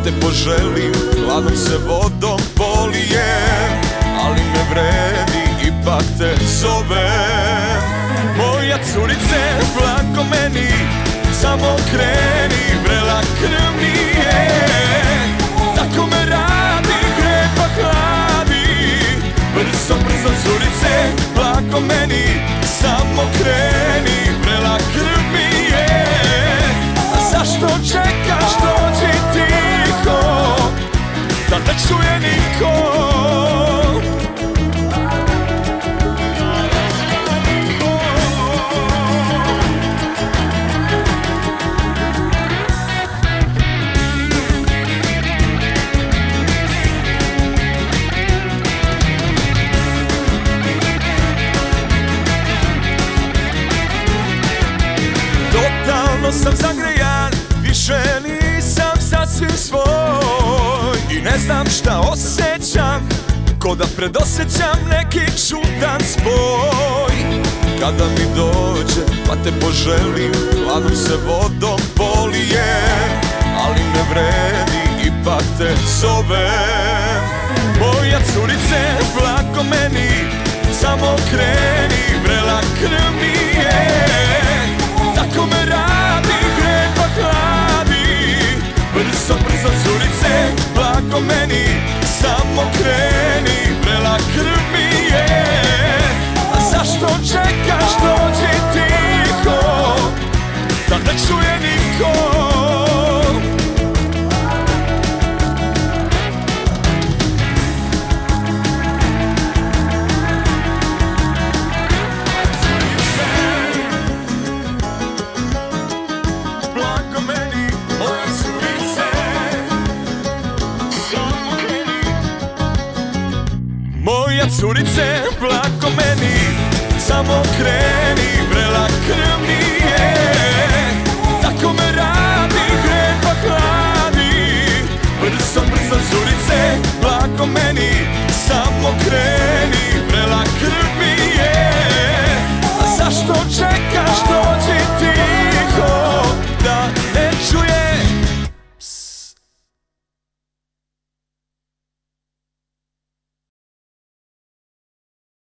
te poželim, hladnom se vodom polijem, ali ne vredi, ipak te zovem. Moja curice, plako meni, samo kreni, vrela krv mi je. Tako me radi, grepa hladi, brzo, brzo curice, plako meni, samo kreni, vrela krv mi je. A zašto čekaš, dođi tiho, da ne čuje niko. Totalno sam zagrejan, više nisam sasvim svoj i ne znam šta osjećam, ko da predosjećam neki čudan spoj. Kada mi dođe pa te poželim, hladnom se vodom polijem, ali ne vredi, ipak te zovem. Moja curice, plako meni, samo kreni, vrela krv mi je. Tako me radi, grepa hladi, brzo, brzo curice, plako meni, samo kreni, vrela krv mi je. A zašto čekaš, dođi tiho, da ne čuje niko. Moja curice, plako meni, samo kreni, vrela krv mi je. Tako me radi, grepa hladi, brzo, brzo curice, plako meni, samo kreni.